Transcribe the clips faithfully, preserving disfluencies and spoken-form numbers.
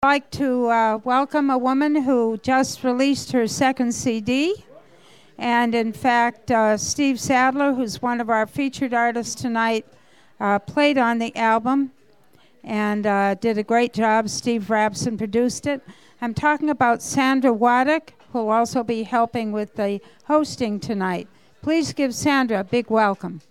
I'd like to uh, welcome a woman who just released her second C D. And in fact, uh, Steve Sadler, who's one of our featured artists tonight, uh, played on the album and uh, did a great job. Steve Rabson produced it. I'm talking about Sandra Waddick, who will also be helping with the hosting tonight. Please give Sandra a big welcome.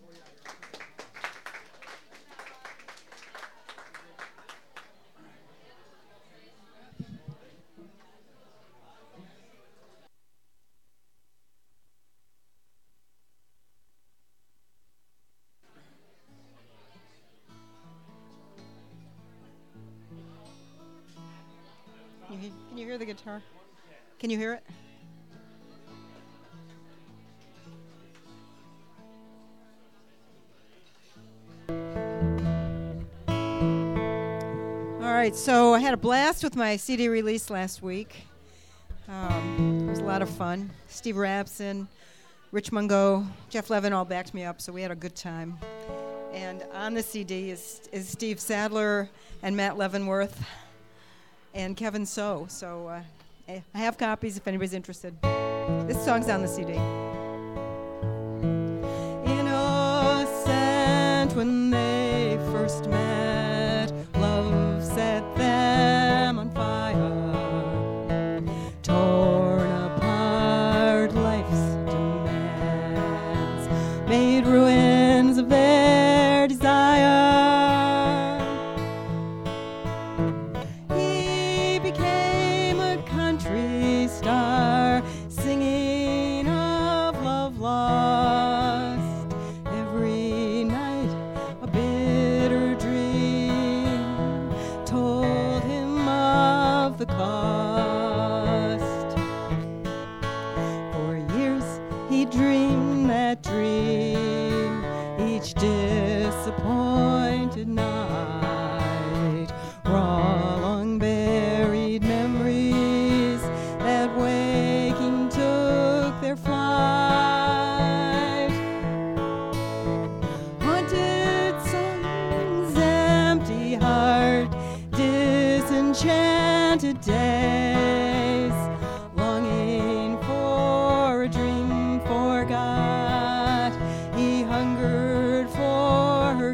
Can you hear the guitar? Can you hear it? All right, so I had a blast with my C D release last week. Um, it was a lot of fun. Steve Rabson, Rich Mungo, Jeff Levin all backed me up, so we had a good time. And on the C D is, is Steve Sadler and Matt Leavenworth and Kevin So. So uh, I have copies if anybody's interested. This song's on the C D. Innocent when they first met, love set them on fire. Torn apart life's demands, made ruins of their desire. Star singing of love lost, every night a bitter dream told him of the cost. For years he dreamed that dream, each disappointed night, raw long buried memories that waking took their flight. Haunted songs, empty heart, disenchanted days, longing for a dream forgot, he hungered for her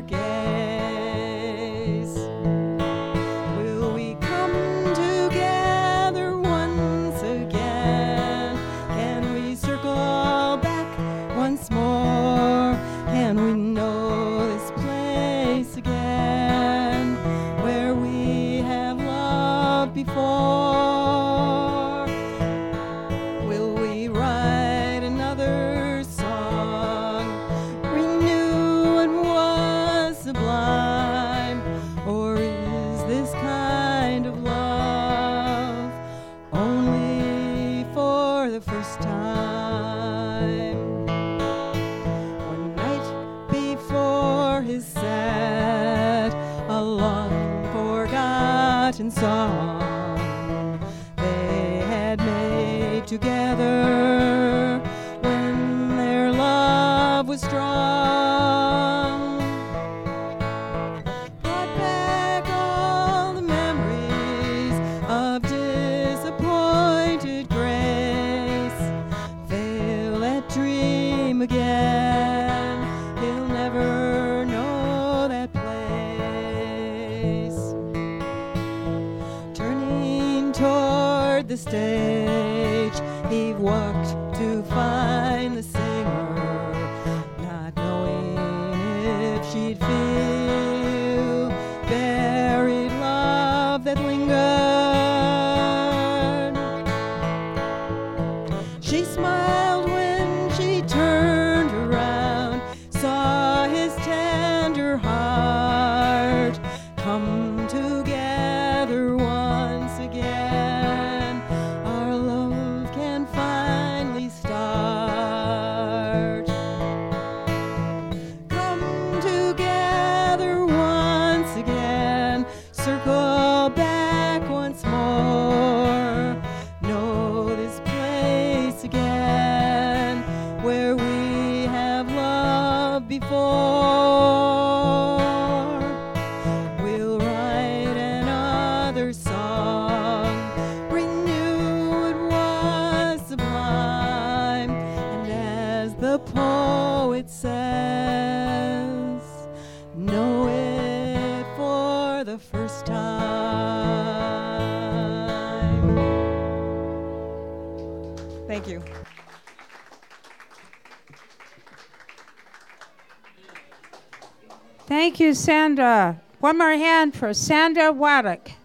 gaze. Will we come together once again? Can we circle back once more? Can we know this place again where we have loved before? Will we write another song, renew what was sublime? Or is this kind of love only for the first time? One night before his set, a long forgotten song they had made together when their love was strong, brought back all the memories of disappointed grace. Fail that dream again, he'll never know that place. Turning toward the stage, he walked to find the singer, not knowing if she'd feel buried love that lingered. She smiled when she turned around, saw his tender heart come together once again. Our love can finally start. Come together once again, circle back once more, know this place again. Thank you. Thank you, Sandra. One more hand for Sandra Waddick.